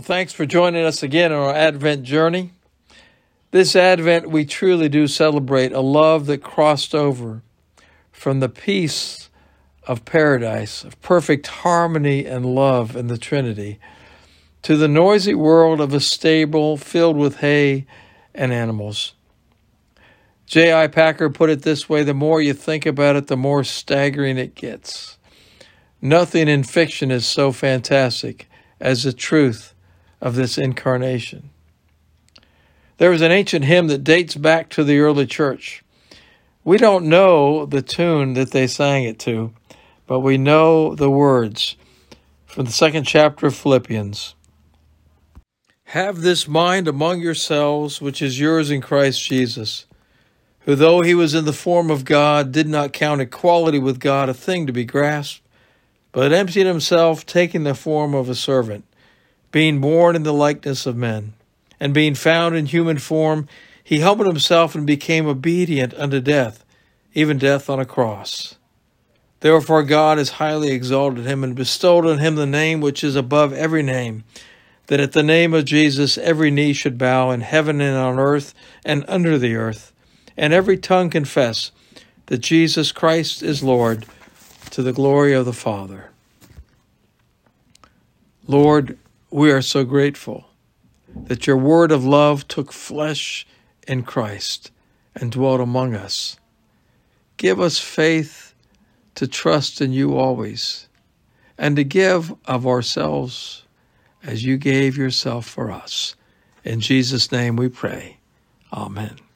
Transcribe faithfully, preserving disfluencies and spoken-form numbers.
thanks for joining us again on our Advent journey. This Advent, we truly do celebrate a love that crossed over from the peace of paradise, of perfect harmony and love in the Trinity, to the noisy world of a stable filled with hay and animals. J I Packer put it this way: the more you think about it, the more staggering it gets. Nothing in fiction is so fantastic as the truth of this incarnation. There is an ancient hymn that dates back to the early church. We don't know the tune that they sang it to, but we know the words from the second chapter of Philippians. Have this mind among yourselves, which is yours in Christ Jesus, who though he was in the form of God, did not count equality with God a thing to be grasped, but emptied himself, taking the form of a servant, being born in the likeness of men, and being found in human form, he humbled himself and became obedient unto death, even death on a cross. Therefore God has highly exalted him and bestowed on him the name which is above every name, that at the name of Jesus every knee should bow in heaven and on earth and under the earth, and every tongue confess that Jesus Christ is Lord, to the glory of the Father. Lord, we are so grateful that your word of love took flesh in Christ and dwelt among us. Give us faith to trust in you always, and to give of ourselves as you gave yourself for us. In Jesus' name we pray. Amen.